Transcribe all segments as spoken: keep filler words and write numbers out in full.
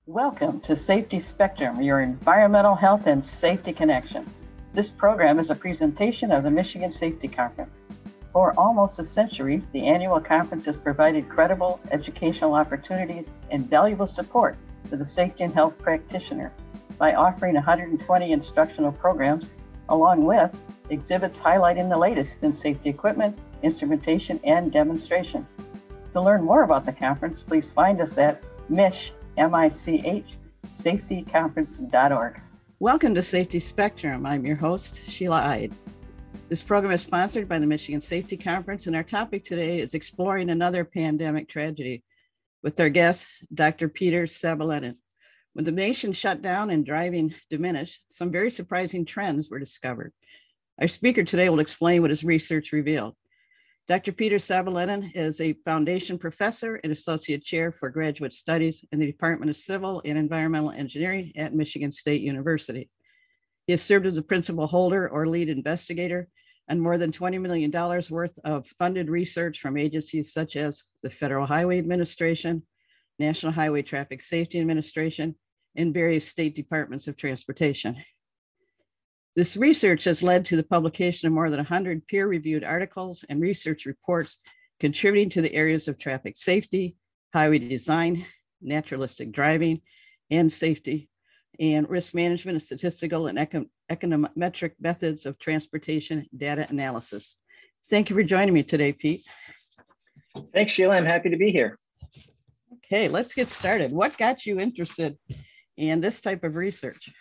Welcome to Safety Spectrum, your environmental health and safety connection. This program is a presentation of the Michigan Safety Conference. For almost a century, the annual conference has provided credible educational opportunities and valuable support to the safety and health practitioner by offering one hundred twenty instructional programs, along with exhibits highlighting the latest in safety equipment, instrumentation, and demonstrations. To learn more about the conference, please find us at MICH, M I C H, safety conference dot org. Welcome to Safety Spectrum. I'm your host, Sheila Ide. This program is sponsored by the Michigan Safety Conference, and our topic today is exploring another pandemic tragedy with our guest, Doctor Peter Sabalenin. When the nation shut down and driving diminished, some very surprising trends were discovered. Our speaker today will explain what his research revealed. Doctor Peter Sabalenin is a foundation professor and associate chair for graduate studies in the Department of Civil and Environmental Engineering at Michigan State University. He has served as a principal holder or lead investigator on more than twenty million dollars worth of funded research from agencies such as the Federal Highway Administration, National Highway Traffic Safety Administration, and various state departments of transportation. This research has led to the publication of more than one hundred peer-reviewed articles and research reports contributing to the areas of traffic safety, highway design, naturalistic driving, and safety, and risk management and statistical and econ- econometric methods of transportation data analysis. Thank you for joining me today, Pete. Thanks, Sheila. I'm happy to be here. Okay, let's get started. What got you interested in this type of research?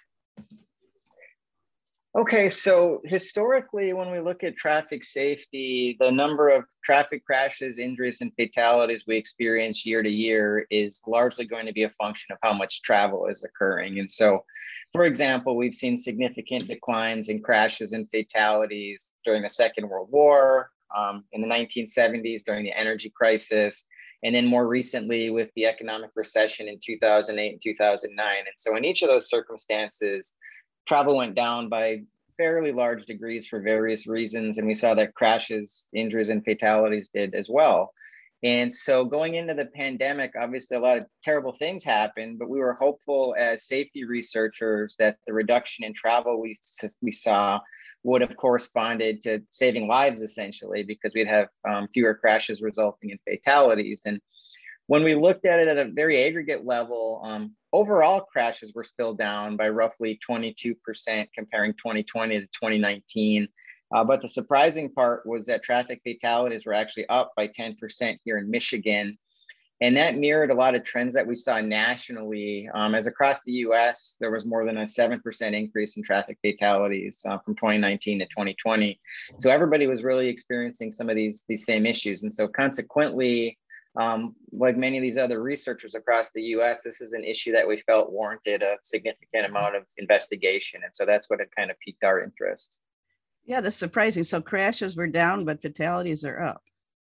Okay, so historically, when we look at traffic safety, the number of traffic crashes, injuries, and fatalities we experience year to year is largely going to be a function of how much travel is occurring. And so, for example, we've seen significant declines in crashes and fatalities during the Second World War, um, in the nineteen seventies during the energy crisis, and then more recently with the economic recession in two thousand eight and two thousand nine. And so in each of those circumstances, travel went down by fairly large degrees for various reasons. And we saw that crashes, injuries, and fatalities did as well. And so going into the pandemic, obviously a lot of terrible things happened, but we were hopeful as safety researchers that the reduction in travel we, we saw would have corresponded to saving lives essentially, because we'd have um, fewer crashes resulting in fatalities. And when we looked at it at a very aggregate level, um, overall crashes were still down by roughly twenty-two percent comparing twenty twenty to twenty nineteen. Uh, but the surprising part was that traffic fatalities were actually up by ten percent here in Michigan. And that mirrored a lot of trends that we saw nationally, um, as across the U S, there was more than a seven percent increase in traffic fatalities uh, from twenty nineteen to twenty twenty. So everybody was really experiencing some of these, these same issues. And so consequently, Um, like many of these other researchers across the U S, this is an issue that we felt warranted a significant amount of investigation. And so that's what had kind of piqued our interest. Yeah, that's surprising. So crashes were down, but fatalities are up.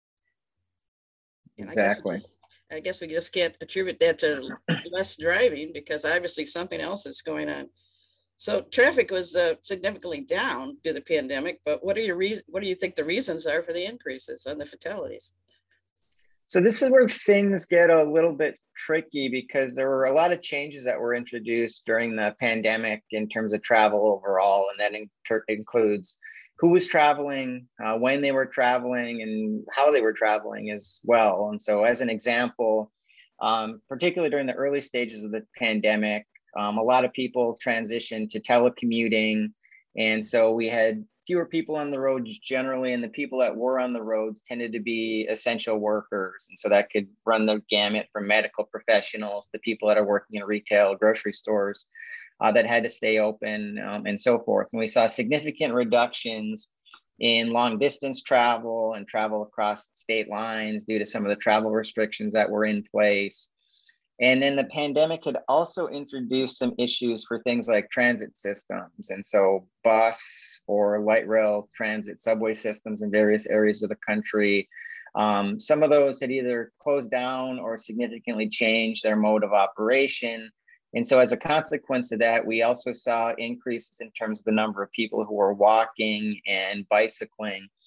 And exactly. I guess, we, I guess we just can't attribute that to less driving, because obviously something else is going on. So traffic was uh, significantly down due to the pandemic, but what are your re- what do you think the reasons are for the increases on the fatalities? So this is where things get a little bit tricky, because there were a lot of changes that were introduced during the pandemic in terms of travel overall. And that inter- includes who was traveling, uh, when they were traveling, and how they were traveling as well. And so as an example, um, particularly during the early stages of the pandemic, um, a lot of people transitioned to telecommuting. And so we had fewer people on the roads generally, and the people that were on the roads tended to be essential workers. And so that could run the gamut from medical professionals to people that are working in retail, grocery stores uh, that had to stay open, um, and so forth. And we saw significant reductions in long distance travel and travel across state lines due to some of the travel restrictions that were in place. And then the pandemic had also introduced some issues for things like transit systems. And so bus or light rail transit subway systems in various areas of the country, um, some of those had either closed down or significantly changed their mode of operation. And so as a consequence of that, we also saw increases in terms of the number of people who were walking and bicycling.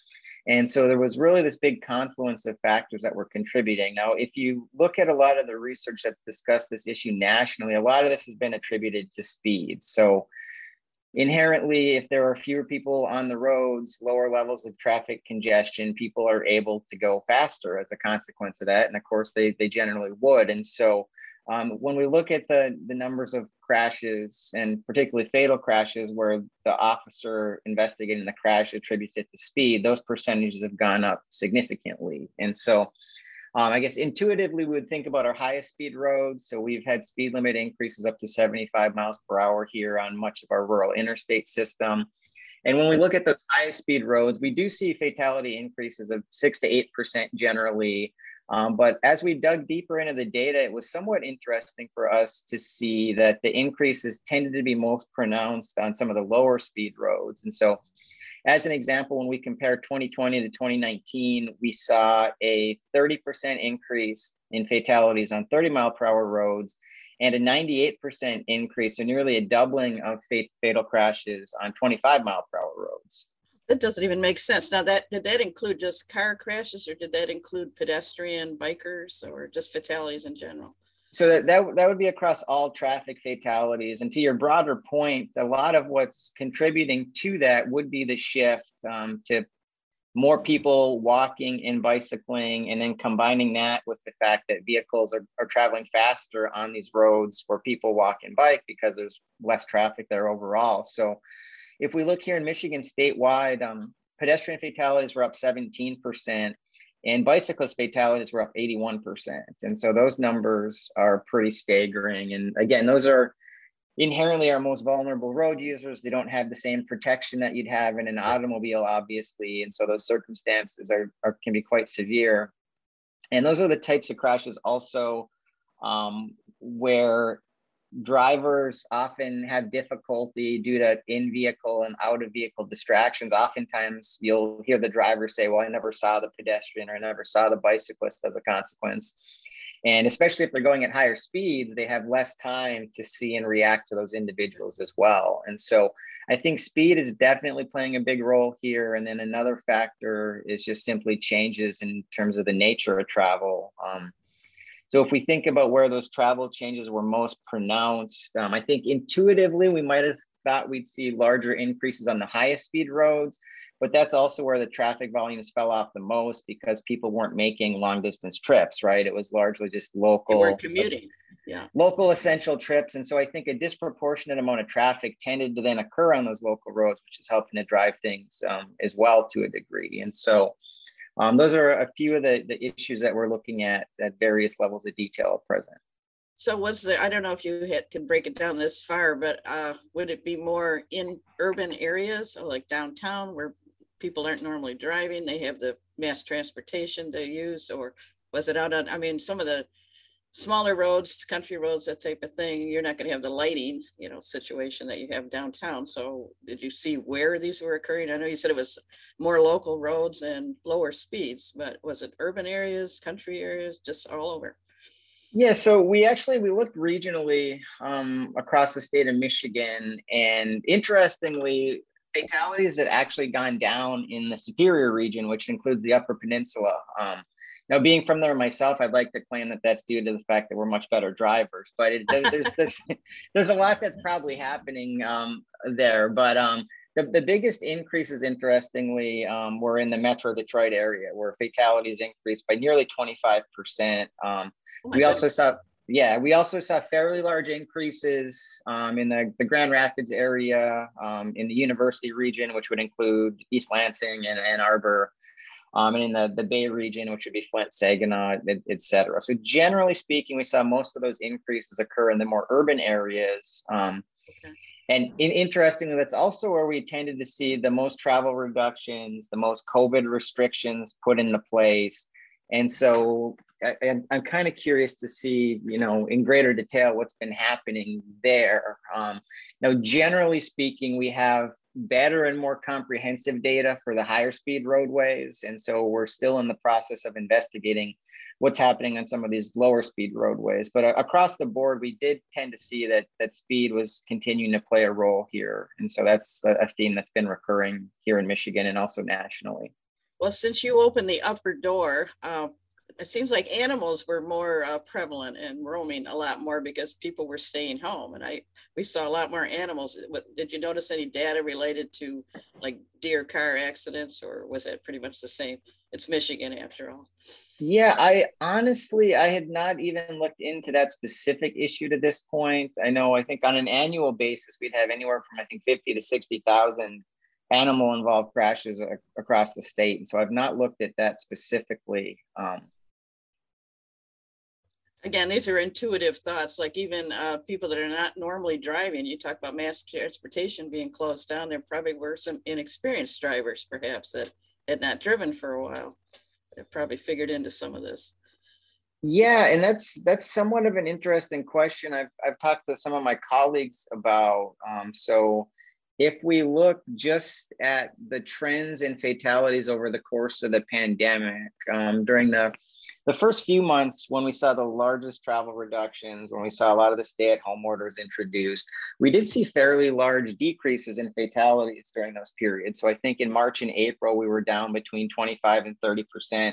And so there was really this big confluence of factors that were contributing. Now, if you look at a lot of the research that's discussed this issue nationally, a lot of this has been attributed to speed. So inherently, if there are fewer people on the roads, lower levels of traffic congestion, people are able to go faster as a consequence of that. And of course, they, they generally would. And so um, when we look at the, the numbers of crashes, and particularly fatal crashes where the officer investigating the crash attributes it to speed, those percentages have gone up significantly. And so Um, I guess intuitively, we would think about our highest speed roads. So we've had speed limit increases up to seventy-five miles per hour here on much of our rural interstate system. And when we look at those highest speed roads, we do see fatality increases of six to eight percent generally. Um, but as we dug deeper into the data, it was somewhat interesting for us to see that the increases tended to be most pronounced on some of the lower speed roads. And so as an example, when we compare twenty twenty to twenty nineteen, we saw a thirty percent increase in fatalities on thirty mile per hour roads and a ninety-eight percent increase, so nearly a doubling of fat- fatal crashes on twenty-five mile per hour roads. That doesn't even make sense. Now, that did that include just car crashes, or did that include pedestrian, bikers, or just fatalities in general? So that, that, that would be across all traffic fatalities. And to your broader point, a lot of what's contributing to that would be the shift um, to more people walking and bicycling, and then combining that with the fact that vehicles are, are traveling faster on these roads where people walk and bike because there's less traffic there overall. So if we look here in Michigan statewide, um, pedestrian fatalities were up seventeen percent. And bicyclist fatalities were up eighty-one percent. And so those numbers are pretty staggering. And again, those are inherently our most vulnerable road users. They don't have the same protection that you'd have in an automobile, obviously. And so those circumstances are, are can be quite severe. And those are the types of crashes also um, where drivers often have difficulty due to in-vehicle and out-of-vehicle distractions. Oftentimes, you'll hear the driver say, well, I never saw the pedestrian, or I never saw the bicyclist as a consequence. And especially if they're going at higher speeds, they have less time to see and react to those individuals as well. And so I think speed is definitely playing a big role here. And then another factor is just simply changes in terms of the nature of travel. Um, So if we think about where those travel changes were most pronounced, um, I think intuitively we might have thought we'd see larger increases on the highest speed roads, but that's also where the traffic volumes fell off the most because people weren't making long distance trips, right? It was largely just local, They weren't commuting. Yeah. local essential trips. And so I think a disproportionate amount of traffic tended to then occur on those local roads, which is helping to drive things um, as well to a degree. And so Um, those are a few of the, the issues that we're looking at at various levels of detail at present. So was there, I don't know if you had, can break it down this far, but uh, would it be more in urban areas, so like downtown where people aren't normally driving, they have the mass transportation to use, or was it out on, I mean, some of the smaller roads, country roads, that type of thing, you're not going to have the lighting, you know, situation that you have downtown. So did you see where these were occurring? I know you said it was more local roads and lower speeds, but was it urban areas, country areas, just all over? Yeah, so we actually, we looked regionally um, across the state of Michigan, and interestingly, fatalities had actually gone down in the Superior region, which includes the Upper Peninsula. Um, Now, being from there myself, I'd like to claim that that's due to the fact that we're much better drivers, but it, there's, there's, there's, there's a lot that's probably happening um, there. But um, the, the biggest increases, interestingly, um, were in the Metro Detroit area, where fatalities increased by nearly twenty-five percent. Um, Oh we my also goodness. saw, yeah, we also saw fairly large increases um, in the, the Grand Rapids area, um, in the University region, which would include East Lansing and Ann Arbor. Um, and in the, the Bay region, which would be Flint, Saginaw, et, et cetera. So generally speaking, we saw most of those increases occur in the more urban areas. Um, Okay. and in, interestingly, that's also where we tended to see the most travel reductions, the most COVID restrictions put into place. And so I, I'm kind of curious to see, you know, in greater detail what's been happening there. Um, now, generally speaking, we have better and more comprehensive data for the higher speed roadways. And so we're still in the process of investigating what's happening on some of these lower speed roadways. But uh, across the board, we did tend to see that that speed was continuing to play a role here. And so that's a theme that's been recurring here in Michigan and also nationally. Well, since you opened the upper door, uh, it seems like animals were more uh, prevalent and roaming a lot more because people were staying home, and I we saw a lot more animals. What, did you notice any data related to like deer car accidents, or was it pretty much the same? It's Michigan after all. Yeah, I honestly, I had not even looked into that specific issue to this point. I know, I think on an annual basis, we'd have anywhere from, I think, fifty to sixty thousand animal involved crashes a- across the state. And so I've not looked at that specifically. Um, Again, these are intuitive thoughts, like even uh, people that are not normally driving. You talk about mass transportation being closed down. There probably were some inexperienced drivers, perhaps, that had not driven for a while. It probably figured into some of this. Yeah, and that's that's somewhat of an interesting question. I've I've talked to some of my colleagues about. Um, so, if we look just at the trends and fatalities over the course of the pandemic, um, during the the first few months when we saw the largest travel reductions, when we saw a lot of the stay-at-home orders introduced, we did see fairly large decreases in fatalities during those periods. So I think in March and April, we were down between twenty-five and thirty percent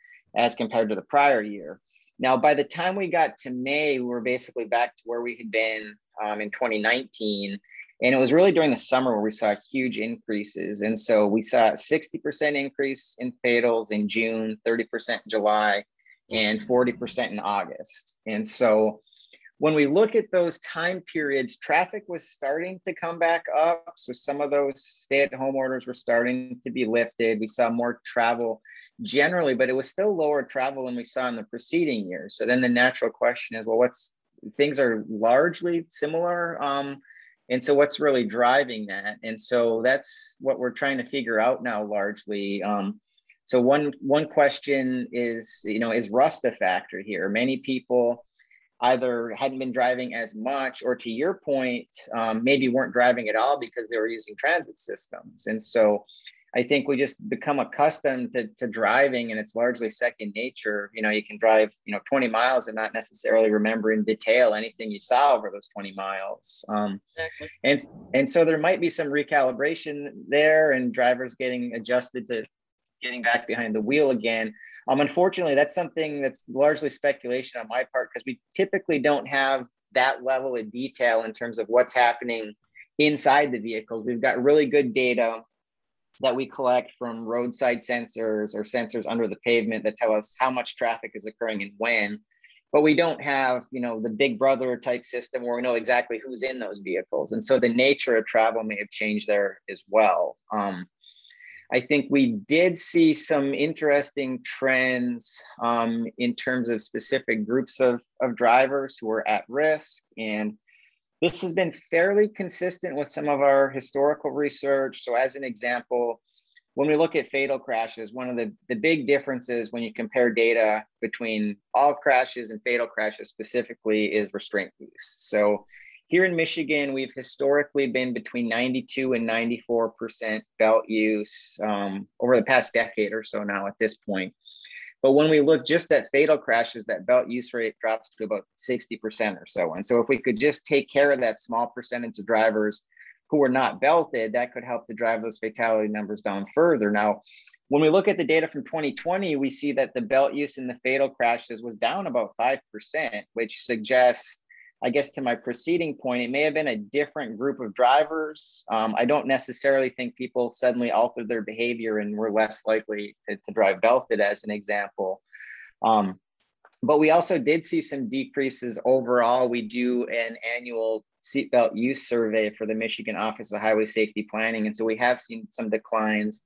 as compared to the prior year. Now, by the time we got to May, we were basically back to where we had been um, in twenty nineteen. And it was really during the summer where we saw huge increases. And so we saw a sixty percent increase in fatals in June, thirty percent in July, and forty percent in August. And so when we look at those time periods, traffic was starting to come back up. So some of those stay-at-home orders were starting to be lifted. We saw more travel generally, but it was still lower travel than we saw in the preceding years. So then the natural question is, well, what's things are largely similar. Um, and so what's really driving that? And so that's what we're trying to figure out now largely. Um, so one, one question is, you know, is rust a factor here? Many people either hadn't been driving as much, or to your point, um, maybe weren't driving at all because they were using transit systems. And so I think we just become accustomed to, to driving, and it's largely second nature. You know, you can drive, you know, twenty miles and not necessarily remember in detail anything you saw over those twenty miles. Um, exactly. And, and so there might be some recalibration there, and drivers getting adjusted to getting back behind the wheel again. Um, unfortunately, that's something that's largely speculation on my part, because we typically don't have that level of detail in terms of what's happening inside the vehicles. We've got really good data that we collect from roadside sensors or sensors under the pavement that tell us how much traffic is occurring and when, but we don't have, you know, the Big Brother type system where we know exactly who's in those vehicles. And so the nature of travel may have changed there as well. Um, I think we did see some interesting trends um, in terms of specific groups of, of drivers who are at risk. And this has been fairly consistent with some of our historical research. So as an example, when we look at fatal crashes, one of the, the big differences when you compare data between all crashes and fatal crashes specifically is restraint use. So here in Michigan, we've historically been between ninety-two and ninety-four percent belt use um, over the past decade or so now at this point. But when we look just at fatal crashes, that belt use rate drops to about sixty percent or so. And so if we could just take care of that small percentage of drivers who are not belted, that could help to drive those fatality numbers down further. Now, when we look at the data from twenty twenty, we see that the belt use in the fatal crashes was down about five percent, which suggests, I guess, to my preceding point, it may have been a different group of drivers. Um, I don't necessarily think people suddenly altered their behavior and were less likely to, to drive belted, as an example. Um, but we also did see some decreases overall. We do an annual seatbelt use survey for the Michigan Office of Highway Safety Planning. And so we have seen some declines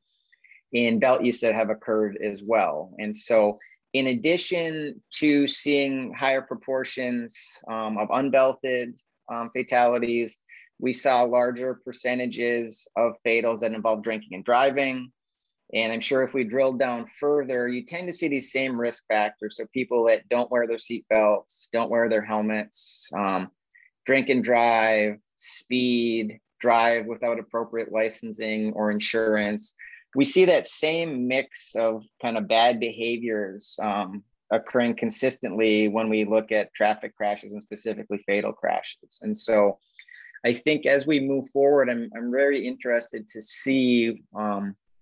in belt use that have occurred as well. And so in addition to seeing higher proportions um, of unbelted um, fatalities, we saw larger percentages of fatals that involve drinking and driving. And I'm sure if we drill down further, you tend to see these same risk factors. So people that don't wear their seatbelts, don't wear their helmets, um, drink and drive, speed, drive without appropriate licensing or insurance. We see that same mix of kind of bad behaviors um, occurring consistently when we look at traffic crashes and specifically fatal crashes. And so I think as we move forward, I'm, I'm very interested to see um,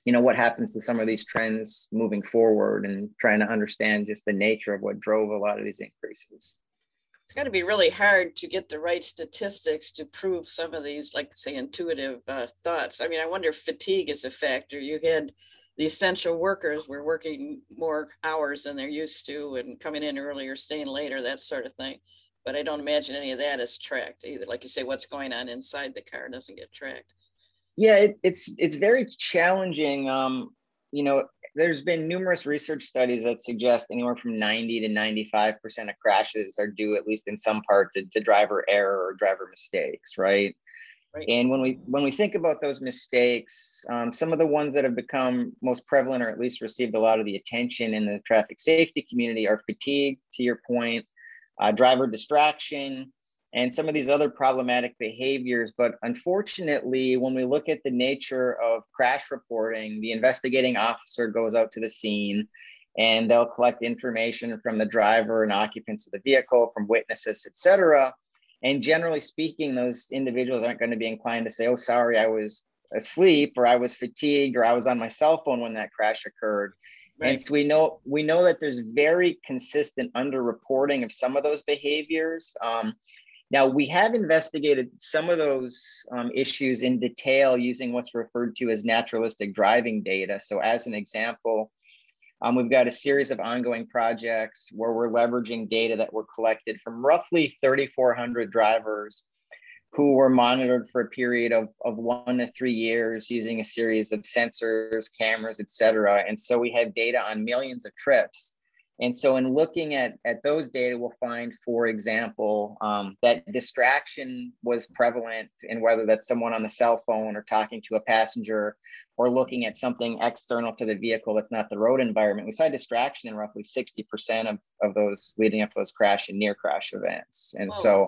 you know, what happens to some of these trends moving forward, and trying to understand just the nature of what drove a lot of these increases. It's got to be really hard to get the right statistics to prove some of these, like say, intuitive uh, thoughts. I mean, I wonder if fatigue is a factor. You had the essential workers were working more hours than they're used to and coming in earlier, staying later, that sort of thing. But I don't imagine any of that is tracked either. Like you say, what's going on inside the car doesn't get tracked. Yeah, it, it's it's very challenging. Um, you know, there's been numerous research studies that suggest anywhere from ninety to ninety-five percent of crashes are due, at least in some part, to, to driver error or driver mistakes, right? Right. And when we when we think about those mistakes, um, some of the ones that have become most prevalent, or at least received a lot of the attention in the traffic safety community, are fatigue, to your point, uh, driver distraction, and some of these other problematic behaviors. But unfortunately, when we look at the nature of crash reporting, the investigating officer goes out to the scene and they'll collect information from the driver and occupants of the vehicle, from witnesses, et cetera. And generally speaking, those individuals aren't going to be inclined to say, oh, sorry, I was asleep, or I was fatigued, or I was on my cell phone when that crash occurred. Right. And so we know we know that there's very consistent underreporting of some of those behaviors. Um, now, we have investigated some of those um, issues in detail using what's referred to as naturalistic driving data. So as an example, Um, we've got a series of ongoing projects where we're leveraging data that were collected from roughly thirty-four hundred drivers who were monitored for a period of, of one to three years using a series of sensors, cameras, et cetera. And so we have data on millions of trips. And so in looking at, at those data, we'll find, for example, um, that distraction was prevalent in whether that's someone on the cell phone or talking to a passenger, or looking at something external to the vehicle that's not the road environment. We saw distraction in roughly sixty percent of, of those leading up to those crash and near crash events. And Whoa. so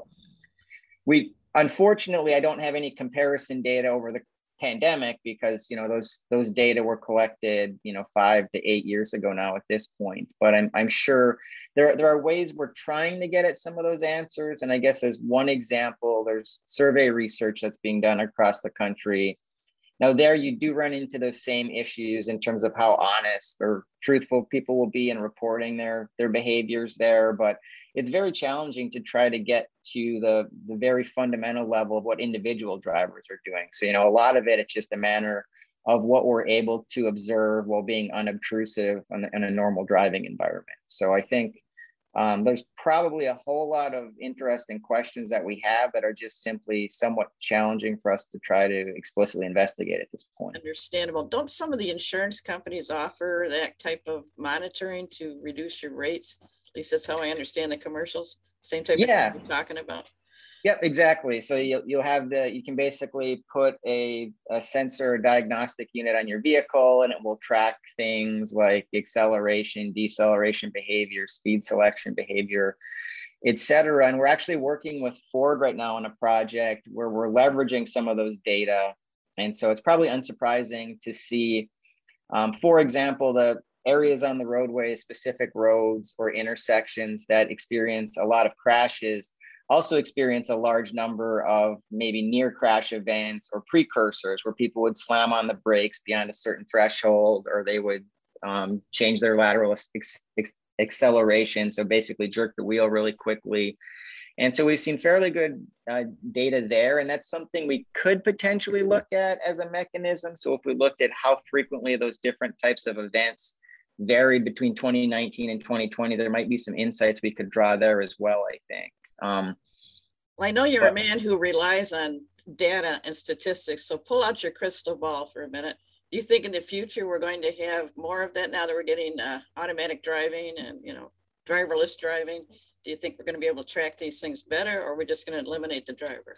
we, unfortunately, I don't have any comparison data over the pandemic, because, you know, those those data were collected, you know, five to eight years ago now at this point. But I'm, I'm sure there, there are ways we're trying to get at some of those answers. And I guess as one example, there's survey research that's being done across the country. Now, there you do run into those same issues in terms of how honest or truthful people will be in reporting their, their behaviors there. But it's very challenging to try to get to the, the very fundamental level of what individual drivers are doing. So, you know, a lot of it, it's just a matter of what we're able to observe while being unobtrusive in, in a normal driving environment. So I think Um, there's probably a whole lot of interesting questions that we have that are just simply somewhat challenging for us to try to explicitly investigate at this point. Understandable. Don't some of the insurance companies offer that type of monitoring to reduce your rates? At least that's how I understand the commercials. Same type Yeah. of thing you're talking about. Yep, exactly. So you'll, you'll have the, you can basically put a, a sensor diagnostic unit on your vehicle, and it will track things like acceleration, deceleration behavior, speed selection behavior, et cetera. And we're actually working with Ford right now on a project where we're leveraging some of those data. And so it's probably unsurprising to see, um, for example, the areas on the roadway, specific roads or intersections that experience a lot of crashes also experience a large number of maybe near crash events or precursors, where people would slam on the brakes beyond a certain threshold, or they would um, change their lateral ex- ex- acceleration. So basically jerk the wheel really quickly. And so we've seen fairly good uh, data there. And that's something we could potentially look at as a mechanism. So if we looked at how frequently those different types of events varied between twenty nineteen and twenty twenty, there might be some insights we could draw there as well, I think. Um, well, I know you're but, a man who relies on data and statistics, so pull out your crystal ball for a minute. Do you think in the future we're going to have more of that now that we're getting uh, automatic driving and, you know, driverless driving? Do you think we're going to be able to track these things better, or are we just going to eliminate the driver?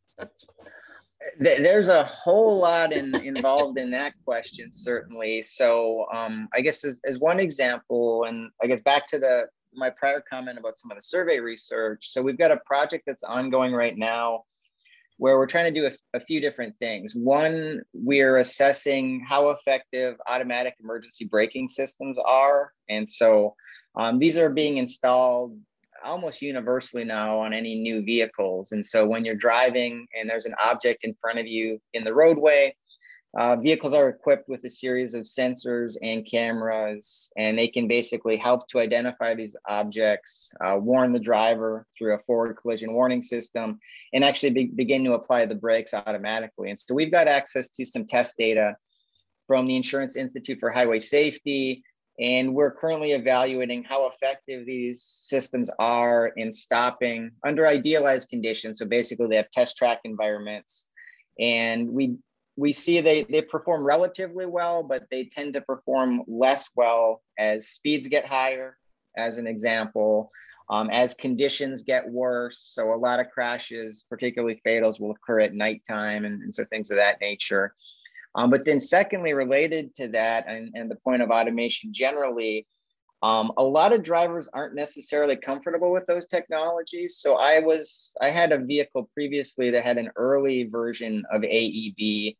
There's a whole lot in, involved in that question, certainly. So um, I guess as, as one example, and I guess back to the my prior comment about some of the survey research. So we've got a project that's ongoing right now where we're trying to do a, a few different things. One, we're assessing how effective automatic emergency braking systems are. And so um, these are being installed almost universally now on any new vehicles. And so when you're driving and there's an object in front of you in the roadway, Uh, vehicles are equipped with a series of sensors and cameras, and they can basically help to identify these objects, uh, warn the driver through a forward collision warning system, and actually be begin to apply the brakes automatically. And so we've got access to some test data from the Insurance Institute for Highway Safety, and we're currently evaluating how effective these systems are in stopping under idealized conditions. So basically they have test track environments, and we we see they, they perform relatively well, but they tend to perform less well as speeds get higher, as an example, um, as conditions get worse. So a lot of crashes, particularly fatals, will occur at nighttime, and, and so things of that nature. Um, but then secondly, related to that and, and the point of automation generally, um, a lot of drivers aren't necessarily comfortable with those technologies. So I was, I had a vehicle previously that had an early version of A E B,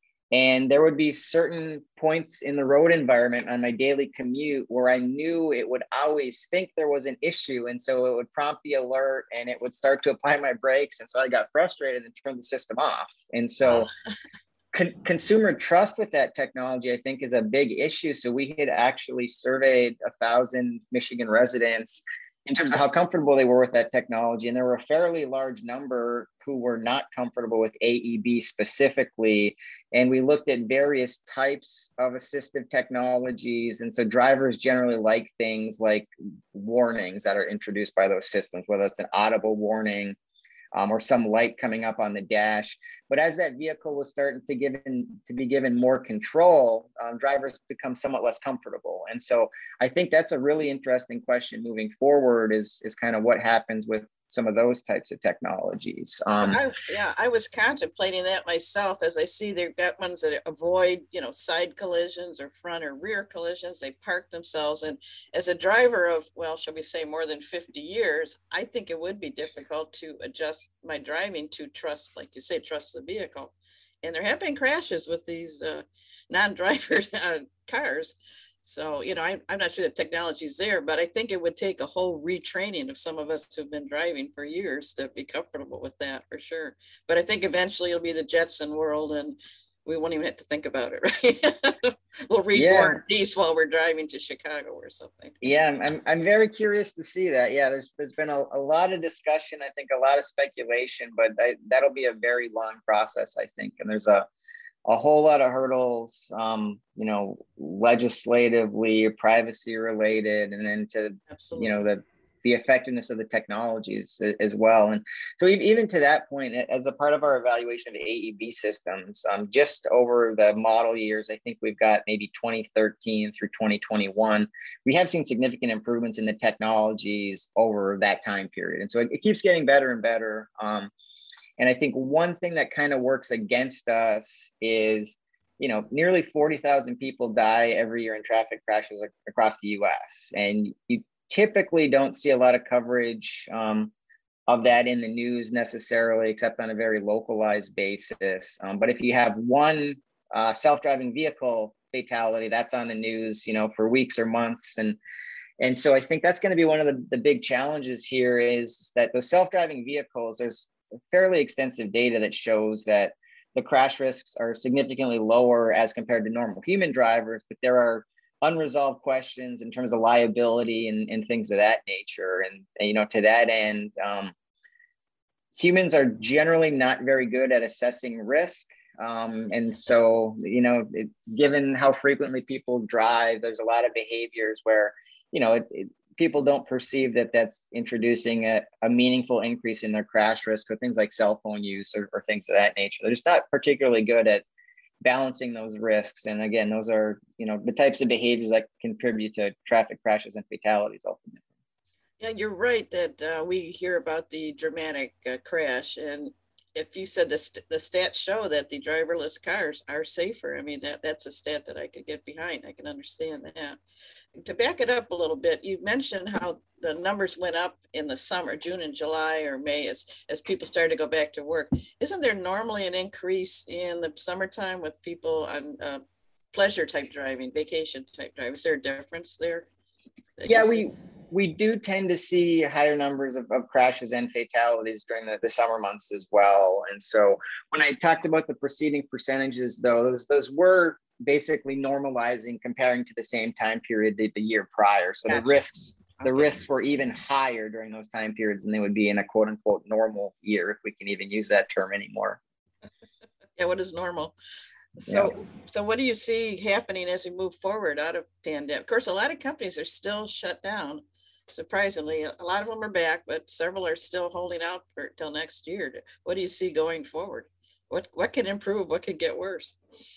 and there would be certain points in the road environment on my daily commute where I knew it would always think there was an issue. And so it would prompt the alert and it would start to apply my brakes. And so I got frustrated and turned the system off. And so Con consumer trust with that technology, I think, is a big issue. So we had actually surveyed a thousand Michigan residents in terms of how comfortable they were with that technology. And there were a fairly large number who were not comfortable with A E B specifically. And we looked at various types of assistive technologies. And so drivers generally like things like warnings that are introduced by those systems, whether it's an audible warning, Um, or some light coming up on the dash. But as that vehicle was starting to given to be given more control, um, drivers become somewhat less comfortable. And so I think that's a really interesting question moving forward, is, is kind of what happens with some of those types of technologies. Um, I, yeah, I was contemplating that myself, as I see they've got ones that avoid, you know, side collisions or front or rear collisions. They park themselves. And as a driver of, well, shall we say more than fifty years, I think it would be difficult to adjust my driving to trust, like you say, trust the vehicle. And there have been crashes with these uh, non-driver uh, cars. So, you know, I, I'm not sure the technology is there, but I think it would take a whole retraining of some of us who've been driving for years to be comfortable with that, for sure. But I think eventually it'll be the Jetson world and we won't even have to think about it, right? We'll read yeah. War and Peace while we're driving to Chicago or something. Yeah, I'm, I'm very curious to see that. Yeah, there's there's been a, a lot of discussion, I think a lot of speculation, but I, that'll be a very long process, I think. And there's a a whole lot of hurdles, um, you know, legislatively, privacy related, and then to, Absolutely. you know, the, the effectiveness of the technologies as well. And so even to that point, as a part of our evaluation of A E B systems, um, just over the model years, I think we've got maybe twenty thirteen through twenty twenty-one, we have seen significant improvements in the technologies over that time period. And so it, it keeps getting better and better. Um, And I think one thing that kind of works against us is, you know, nearly forty thousand people die every year in traffic crashes across the U S. And you typically don't see a lot of coverage um, of that in the news necessarily, except on a very localized basis. Um, but if you have one uh, self-driving vehicle fatality, that's on the news, you know, for weeks or months. And And so I think that's going to be one of the, the big challenges here, is that those self-driving vehicles, there's fairly extensive data that shows that the crash risks are significantly lower as compared to normal human drivers, but there are unresolved questions in terms of liability and, and things of that nature. And, you know, to that end, um, humans are generally not very good at assessing risk. Um, and so, you know, it, given how frequently people drive, there's a lot of behaviors where, you know, it, it, people don't perceive that that's introducing a, a meaningful increase in their crash risk, with things like cell phone use or, or things of that nature. They're just not particularly good at balancing those risks. And again, those are, you know, the types of behaviors that contribute to traffic crashes and fatalities ultimately. Yeah, you're right that uh, we hear about the dramatic uh, crash. And if you said the, st the stats show that the driverless cars are safer, I mean, that, that's a stat that I could get behind. I can understand that. To back it up a little bit, you mentioned how the numbers went up in the summer, June and July or May, as, as people started to go back to work. Isn't there normally an increase in the summertime with people on uh, pleasure type driving, vacation type driving? Is there a difference there? Yeah, we, we do tend to see higher numbers of, of crashes and fatalities during the, the summer months as well. And so when I talked about the preceding percentages, though, those, those were basically normalizing comparing to the same time period the, the year prior. So the risks, the Okay. risks were even higher during those time periods than they would be in a quote unquote normal year, if we can even use that term anymore. Yeah, what is normal? So, yeah. so what do you see happening as we move forward out of pandemic? Of course, a lot of companies are still shut down. Surprisingly, a lot of them are back, but several are still holding out for till next year. What do you see going forward? What what can improve? What could get worse?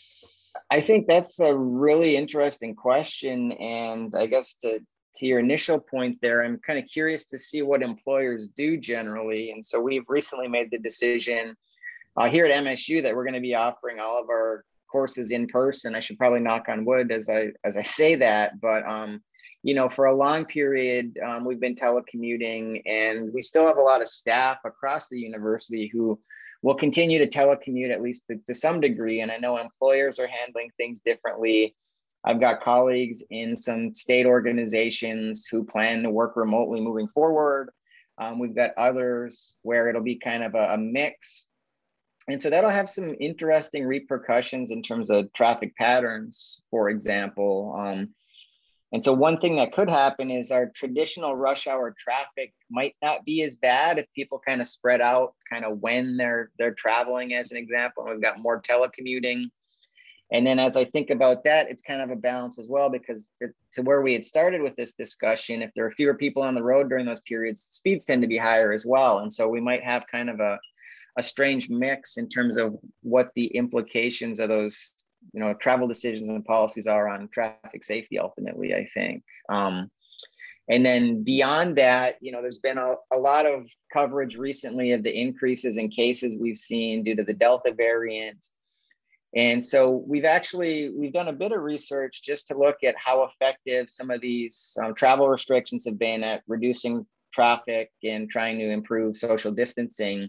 I think that's a really interesting question, and I guess to to your initial point there, I'm kind of curious to see what employers do generally. And so we've recently made the decision uh, here at M S U that we're going to be offering all of our courses in person. I should probably knock on wood as I as I say that, but um, you know, for a long period, um, we've been telecommuting, and we still have a lot of staff across the university who will continue to telecommute, at least to, to some degree. And I know employers are handling things differently. I've got colleagues in some state organizations who plan to work remotely moving forward. Um, we've got others where it'll be kind of a, a mix. And so that'll have some interesting repercussions in terms of traffic patterns, for example. Um, and so one thing that could happen is our traditional rush hour traffic might not be as bad if people kind of spread out kind of when they're they're traveling, as an example. And we've got more telecommuting. And then as I think about that, it's kind of a balance as well, because to, to where we had started with this discussion, if there are fewer people on the road during those periods, speeds tend to be higher as well. And so we might have kind of a, a strange mix in terms of what the implications of those, you know, travel decisions and policies are on traffic safety ultimately, I think. Um, and then beyond that, you know, there's been a, a lot of coverage recently of the increases in cases we've seen due to the Delta variant. And so we've actually, we've done a bit of research just to look at how effective some of these um, travel restrictions have been at reducing traffic and trying to improve social distancing.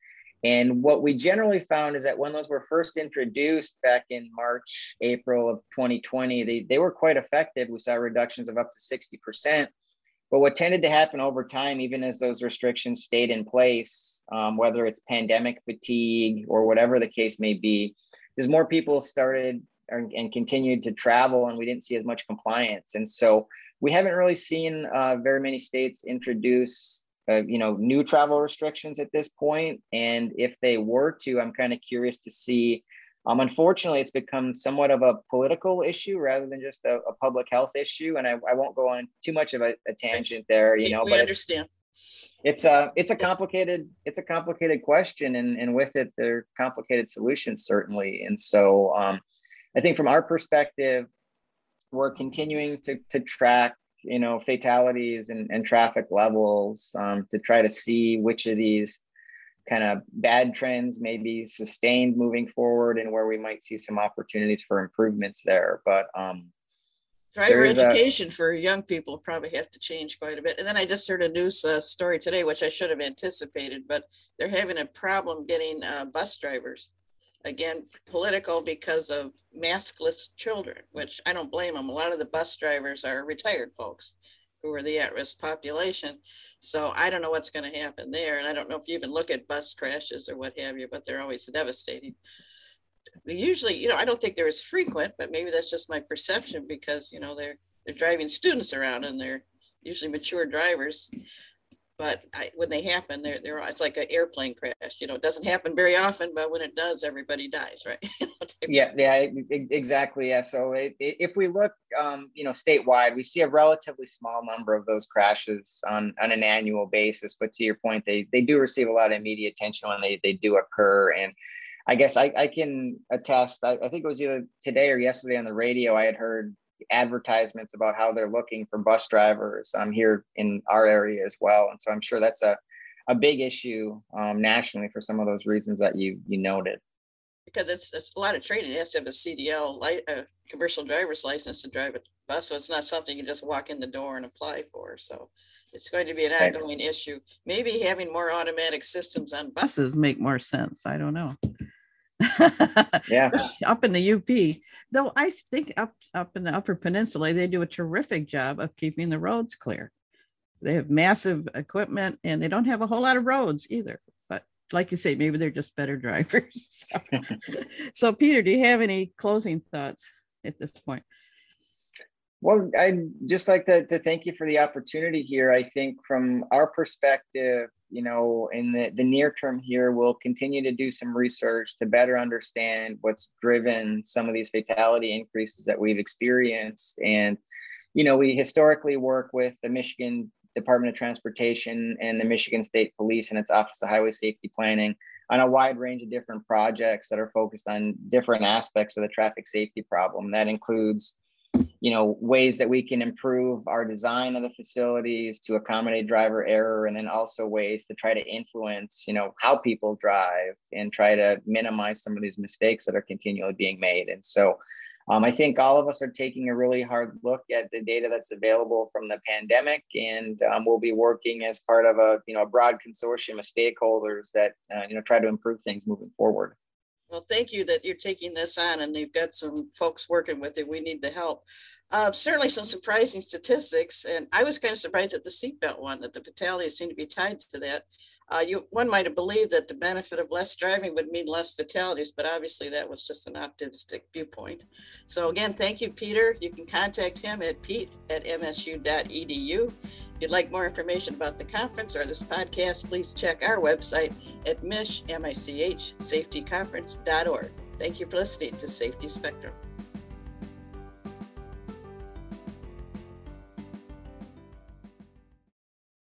And what we generally found is that when those were first introduced back in March, April of twenty twenty, they, they were quite effective. We saw reductions of up to sixty percent. But what tended to happen over time, even as those restrictions stayed in place, um, whether it's pandemic fatigue or whatever the case may be, as more people started and continued to travel, and we didn't see as much compliance. And so we haven't really seen uh, very many states introduce Uh, you know, new travel restrictions at this point. And if they were to, I'm kind of curious to see, um, unfortunately, it's become somewhat of a political issue rather than just a, a public health issue. And I, I won't go on too much of a, a tangent there, you know, we but understand. It's, it's a, it's a complicated, it's a complicated question. And, and with it, there are complicated solutions, certainly. And so um, I think from our perspective, we're continuing to, to track you know, fatalities and, and traffic levels um, to try to see which of these kind of bad trends may be sustained moving forward and where we might see some opportunities for improvements there. But um, driver education a, for young people probably have to change quite a bit. And then I just heard a news uh, story today, which I should have anticipated, but they're having a problem getting uh, bus drivers. Again, political because of maskless children, which I don't blame them. A lot of the bus drivers are retired folks who are the at-risk population. So I don't know what's going to happen there. And I don't know if you even look at bus crashes or what have you, but they're always devastating. Usually, you know, I don't think they're as frequent, but maybe that's just my perception because, you know, they're, they're driving students around and they're usually mature drivers. But I, when they happen, they're, they're, it's like an airplane crash. You know, it doesn't happen very often, but when it does, everybody dies, right? yeah, yeah, exactly. Yeah. So it, it, if we look, um, you know, statewide, we see a relatively small number of those crashes on, on an annual basis. But to your point, they they do receive a lot of media attention when they, they do occur. And I guess I, I can attest, I, I think it was either today or yesterday on the radio, I had heard advertisements about how they're looking for bus drivers um, here in our area as well. And so I'm sure that's a, a big issue um, nationally for some of those reasons that you you noted. Because it's, it's a lot of training. It has to have a C D L, light, a commercial driver's license to drive a bus. So it's not something you just walk in the door and apply for. So it's going to be an ongoing right. issue. Maybe having more automatic systems on buses make more sense. I don't know. yeah, up in the U P, though I think up up in the Upper Peninsula, they do a terrific job of keeping the roads clear. they have massive equipment and they don't have a whole lot of roads either. But like you say, maybe they're just better drivers. So, so Peter, do you have any closing thoughts at this point? Well, I'd just like to, to thank you for the opportunity here. I think from our perspective, you know, in the, the near term here, we'll continue to do some research to better understand what's driven some of these fatality increases that we've experienced. And, you know, we historically work with the Michigan Department of Transportation and the Michigan State Police and its Office of Highway Safety Planning on a wide range of different projects that are focused on different aspects of the traffic safety problem. That includes, you know, ways that we can improve our design of the facilities to accommodate driver error, and then also ways to try to influence, you know, how people drive and try to minimize some of these mistakes that are continually being made. And so um, I think all of us are taking a really hard look at the data that's available from the pandemic, and um, we'll be working as part of a, you know, a broad consortium of stakeholders that, uh, you know, try to improve things moving forward. Well, thank you that you're taking this on, and you've got some folks working with it. We need the help. Uh, certainly some surprising statistics, and I was kind of surprised at the seatbelt one, that the fatalities seem to be tied to that. Uh, you, one might have believed that the benefit of less driving would mean less fatalities, but obviously that was just an optimistic viewpoint. So again, thank you, Peter. You can contact him at pete at m s u dot e d u. If you'd like more information about the conference or this podcast, please check our website at mich, M I C H, safety conference dot org. Thank you for listening to Safety Spectrum.